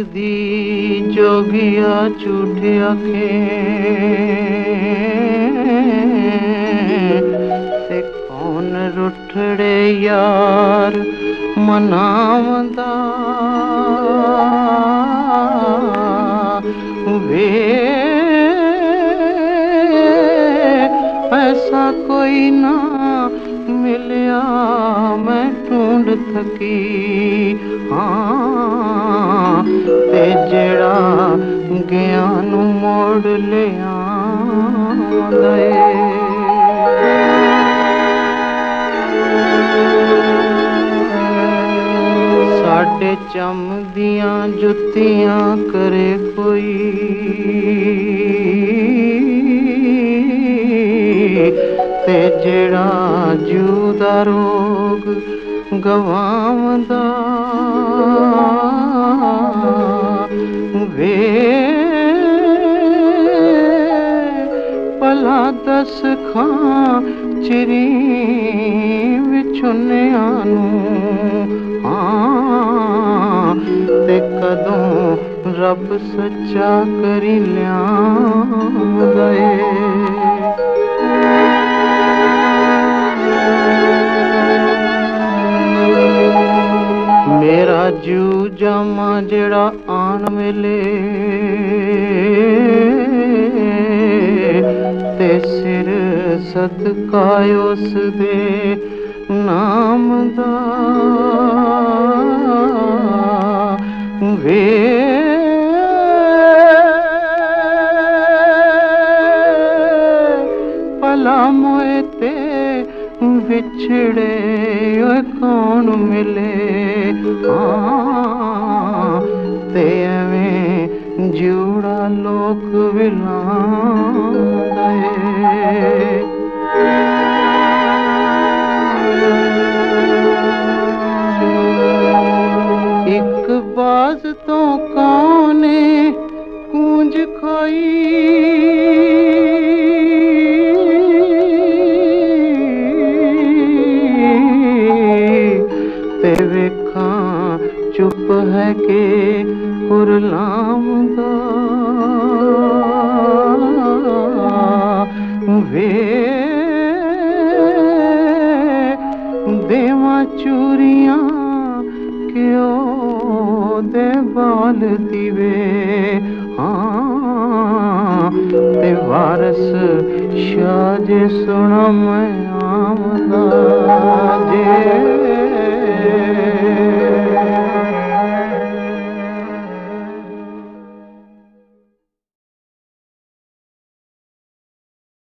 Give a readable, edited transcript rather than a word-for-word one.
दी जोगिया झूठे आखे ते कौन रुठड़े यार मनावंदा वे ऐसा कोई ना मिलिया मैं ढूंढ थकी हाँ ते जेड़ा गया नू मोड़ ले आंदा साडे चमदियां जुत्तियां करे कोई ते जेड़ा जू दा रोग गवावंदा वे भला दस खां चिरी विछुनिया नूं हाँ ते कदों रब सच्चा करी लियांदा मेरा जू जामा जेड़ा आन मिले ते सिर सदका उस दे नाम दा वे भला मोए ते विछड़े कौन मिले हाँ ते एवें जूड़ा लोक विलांदा एक बाज तो कौने कूंज खाई ते वेखां चुप है के कुरलामदा वे देवा चूरियां क्यों दे बाल दिवे हाँ ते वारस शाह जे सुना मैं आमदा